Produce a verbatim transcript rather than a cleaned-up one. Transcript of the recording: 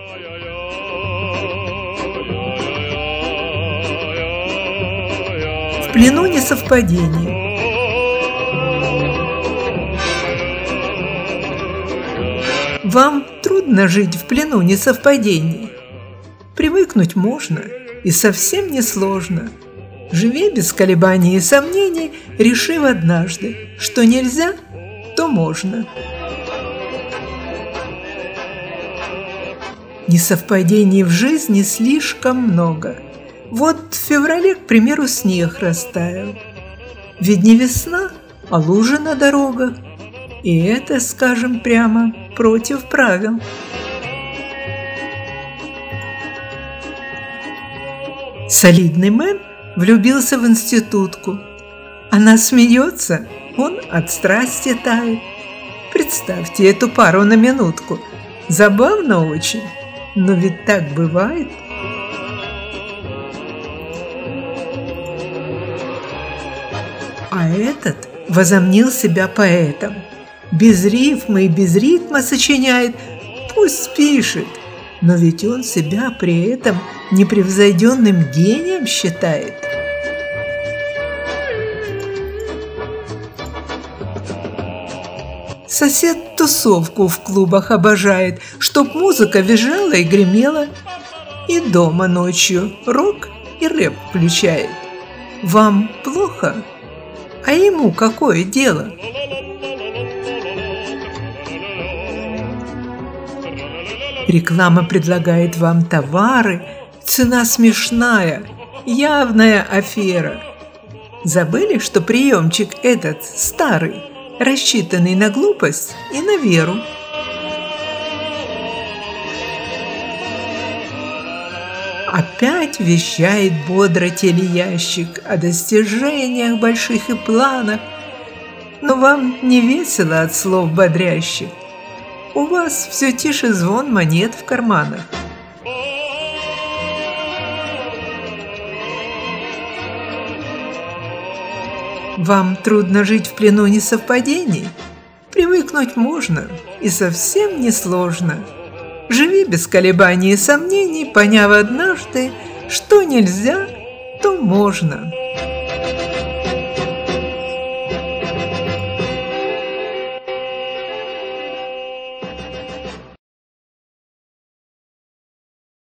В плену несовпадений. Вам трудно жить в плену несовпадений. Привыкнуть можно и совсем несложно. Живи без колебаний и сомнений, решив однажды, что нельзя, то можно. Несовпадений в жизни слишком много. Вот в феврале, к примеру, снег растаял. Ведь не весна, а лужи на дорогах. И это, скажем прямо, против правил. Солидный мэн влюбился в институтку. Она смеется, он от страсти тает. Представьте эту пару на минутку. Забавно очень, но ведь так бывает. А этот возомнил себя поэтом. Без рифмы и без ритма сочиняет, пусть пишет, но ведь он себя при этом непревзойденным гением считает. Сосед тусовку в клубах обожает, чтоб музыка визжала и гремела, и дома ночью рок и рэп включает. Вам плохо? А ему какое дело? Реклама предлагает вам товары, цена смешная, явная афера. Забыли, что приемчик этот старый, рассчитанный на глупость и на веру? Опять вещает бодро телеящик о достижениях больших и планах, но вам не весело от слов бодрящих. У вас все тише звон монет в карманах. Вам трудно жить в плену несовпадений? Привыкнуть можно и совсем несложно. Живи без колебаний и сомнений, поняв однажды, что нельзя, то можно.